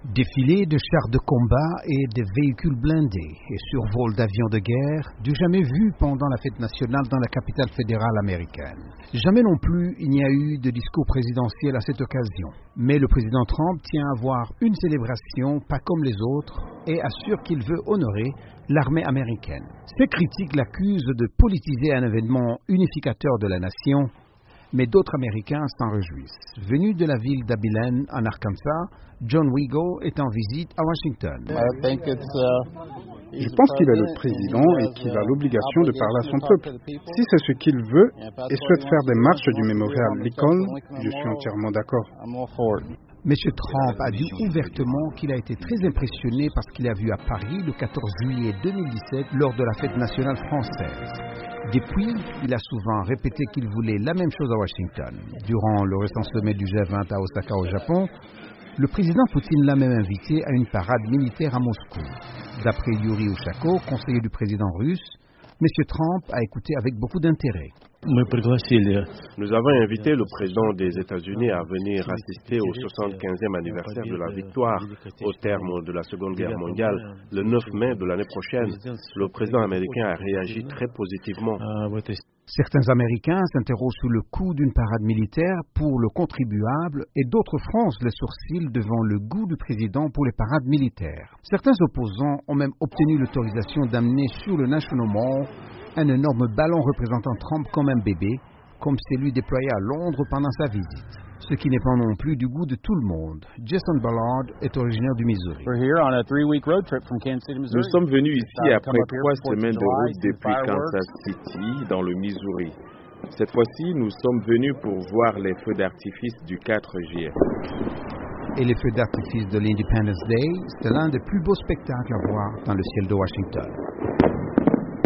Défilé de chars de combat et de véhicules blindés et survol d'avions de guerre, du jamais vu pendant la fête nationale dans la capitale fédérale américaine. Jamais non plus il n'y a eu de discours présidentiel à cette occasion. Mais le président Trump tient à avoir une célébration pas comme les autres et assure qu'il veut honorer l'armée américaine. Ses critiques l'accusent de politiser un événement unificateur de la nation, mais d'autres Américains s'en réjouissent. Venu de la ville d'Abilene, en Arkansas, John Weigel est en visite à Washington. Je pense qu'il est le président et qu'il a l'obligation de parler à son peuple. Si c'est ce qu'il veut et souhaite faire des marches du mémorial Lincoln, je suis entièrement d'accord. M. Trump a dit ouvertement qu'il a été très impressionné par ce qu'il a vu à Paris le 14 juillet 2017 lors de la fête nationale française. Depuis, il a souvent répété qu'il voulait la même chose à Washington. Durant le récent sommet du G20 à Osaka au Japon, le président Poutine l'a même invité à une parade militaire à Moscou. D'après Yuri Ushakov, conseiller du président russe, M. Trump a écouté avec beaucoup d'intérêt. Nous avons invité le président des États-Unis à venir assister au 75e anniversaire de la victoire au terme de la Seconde Guerre mondiale, le 9 mai de l'année prochaine. Le président américain a réagi très positivement. Certains Américains s'interrogent sur le coût d'une parade militaire pour le contribuable et d'autres froncent les sourcils devant le goût du président pour les parades militaires. Certains opposants ont même obtenu l'autorisation d'amener sur le National Mall un énorme ballon représentant Trump comme un bébé, comme celui déployé à Londres pendant sa visite. Ce qui n'est pas non plus du goût de tout le monde. Jason Ballard est originaire du Missouri. Nous sommes venus ici après 3 semaines de route depuis Kansas City, dans le Missouri. Cette fois-ci, nous sommes venus pour voir les feux d'artifice du 4 juillet. Et les feux d'artifice de l'Independence Day, c'est l'un des plus beaux spectacles à voir dans le ciel de Washington.